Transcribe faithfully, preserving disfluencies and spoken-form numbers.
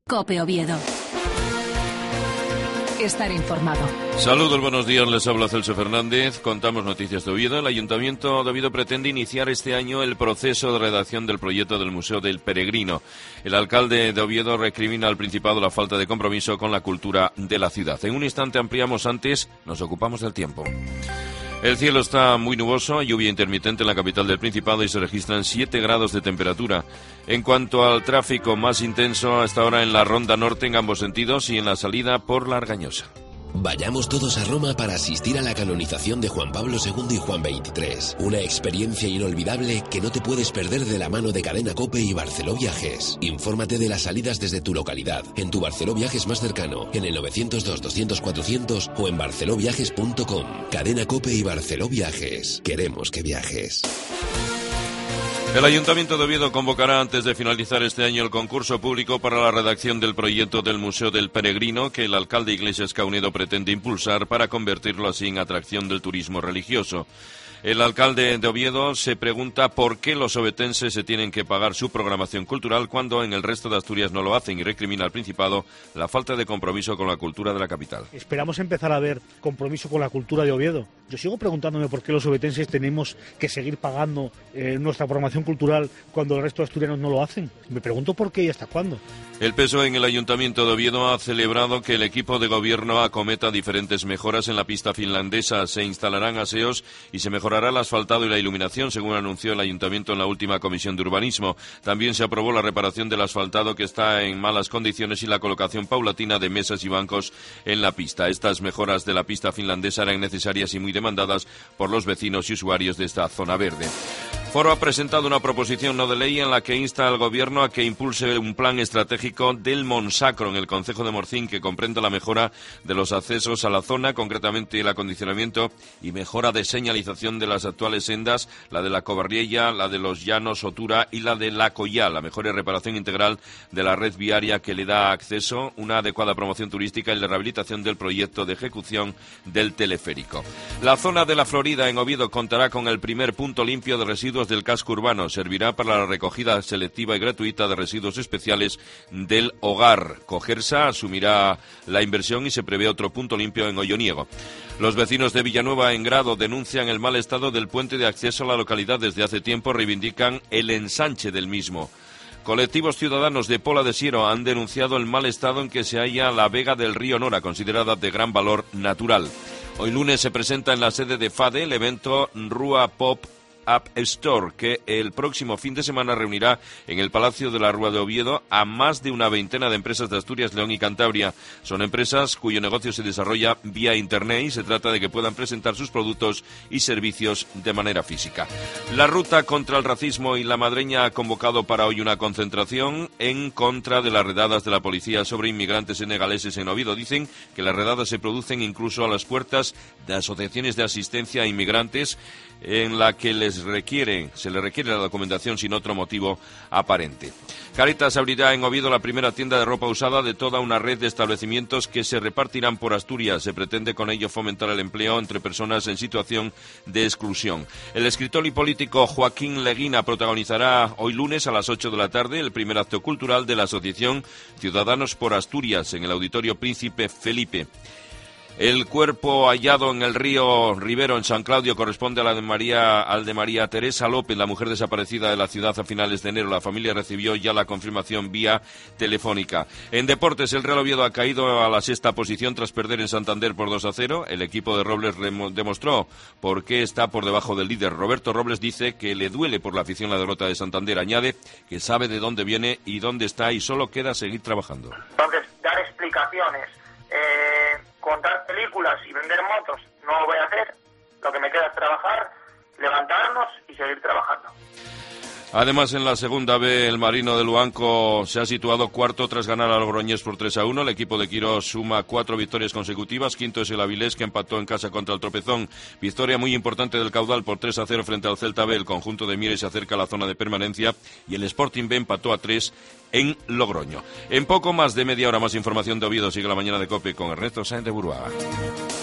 COPE Oviedo. Estar informado. Saludos, buenos días, les habla Celso Fernández. Contamos noticias de Oviedo. El Ayuntamiento de Oviedo pretende iniciar este año el proceso de redacción del proyecto del Museo del Peregrino. El alcalde de Oviedo recrimina al Principado la falta de compromiso con la cultura de la ciudad. En un instante ampliamos, antes nos ocupamos del tiempo. El cielo está muy nuboso, lluvia intermitente en la capital del Principado y se registran siete grados de temperatura. En cuanto al tráfico, más intenso hasta ahora en la Ronda Norte en ambos sentidos y en la salida por la Argañosa. Vayamos todos a Roma para asistir a la canonización de Juan Pablo segundo y Juan veintitrés. Una experiencia inolvidable que no te puedes perder de la mano de Cadena COPE y Barceló Viajes. Infórmate de las salidas desde tu localidad, en tu Barceló Viajes más cercano, en el novecientos dos, doscientos, cuatrocientos o en barceló viajes punto com. Cadena COPE y Barceló Viajes. Queremos que viajes. El Ayuntamiento de Oviedo convocará antes de finalizar este año el concurso público para la redacción del proyecto del Museo del Peregrino que el alcalde Iglesias Caunedo pretende impulsar para convertirlo así en atracción del turismo religioso. El alcalde de Oviedo se pregunta por qué los ovetenses se tienen que pagar su programación cultural cuando en el resto de Asturias no lo hacen y recrimina al Principado la falta de compromiso con la cultura de la capital. Esperamos empezar a ver compromiso con la cultura de Oviedo. Yo sigo preguntándome por qué los ovetenses tenemos que seguir pagando eh, nuestra programación cultural cuando el resto de asturianos no lo hacen. Me pregunto por qué y hasta cuándo. El P S O E en el Ayuntamiento de Oviedo ha celebrado que el equipo de gobierno acometa diferentes mejoras en la pista finlandesa. Se instalarán aseos y se mejorará el asfaltado y la iluminación, según anunció el Ayuntamiento en la última comisión de urbanismo. También se aprobó la reparación del asfaltado que está en malas condiciones y la colocación paulatina de mesas y bancos en la pista. Estas mejoras de la pista finlandesa eran necesarias y muy demandadas por los vecinos y usuarios de esta zona verde. Foro ha presentado una proposición no de ley en la que insta al Gobierno a que impulse un plan estratégico del Monsacro en el concejo de Morcín que comprenda la mejora de los accesos a la zona, concretamente el acondicionamiento y mejora de señalización de las actuales sendas, la de la Covarriella, la de los Llanos, Otura y la de la Collá, la mejora y reparación integral de la red viaria que le da acceso, una adecuada promoción turística y la rehabilitación del proyecto de ejecución del teleférico. La zona de la Florida en Oviedo contará con el primer punto limpio de residuos del casco urbano. Servirá para la recogida selectiva y gratuita de residuos especiales del hogar. Cogersa asumirá la inversión y se prevé otro punto limpio en Olloniego. Los vecinos de Villanueva en Grado denuncian el mal estado del puente de acceso a la localidad. Desde hace tiempo reivindican el ensanche del mismo. Colectivos ciudadanos de Pola de Siero han denunciado el mal estado en que se halla la vega del río Nora, considerada de gran valor natural. Hoy lunes se presenta en la sede de FADE el evento Rúa Pop App Store, que el próximo fin de semana reunirá en el Palacio de la Rúa de Oviedo a más de una veintena de empresas de Asturias, León y Cantabria. Son empresas cuyo negocio se desarrolla vía Internet y se trata de que puedan presentar sus productos y servicios de manera física. La Ruta contra el Racismo y la Madreña ha convocado para hoy una concentración en contra de las redadas de la policía sobre inmigrantes senegaleses en Oviedo. Dicen que las redadas se producen incluso a las puertas de asociaciones de asistencia a inmigrantes en la que les requiere, se les requiere la documentación sin otro motivo aparente. Cáritas abrirá en Oviedo la primera tienda de ropa usada de toda una red de establecimientos que se repartirán por Asturias. Se pretende con ello fomentar el empleo entre personas en situación de exclusión. El escritor y político Joaquín Leguina protagonizará hoy lunes a las ocho de la tarde el primer acto cultural de la Asociación Ciudadanos por Asturias en el Auditorio Príncipe Felipe. El cuerpo hallado en el río Rivero, en San Claudio, corresponde a la de María, al de María Teresa López, la mujer desaparecida de la ciudad a finales de enero. La familia recibió ya la confirmación vía telefónica. En deportes, el Real Oviedo ha caído a la sexta posición tras perder en Santander por dos a cero. El equipo de Robles demostró por qué está por debajo del líder. Roberto Robles dice que le duele por la afición la derrota de Santander. Añade que sabe de dónde viene y dónde está y solo queda seguir trabajando. Entonces, dar explicaciones, eh, contar películas y vender motos no lo voy a hacer. Lo que me queda es trabajar, levantarnos y seguir trabajando. Además, en la segunda B, el Marino de Luanco se ha situado cuarto tras ganar al Logroñés por tres a uno. El equipo de Quirós suma cuatro victorias consecutivas. Quinto es el Avilés, que empató en casa contra el Tropezón. Victoria muy importante del Caudal por tres a cero frente al Celta B. El conjunto de Mieres se acerca a la zona de permanencia y el Sporting B empató a tres en Logroño. En poco más de media hora más información de Oviedo. Sigue la mañana de COPE con Ernesto Sáenz de Buruaga.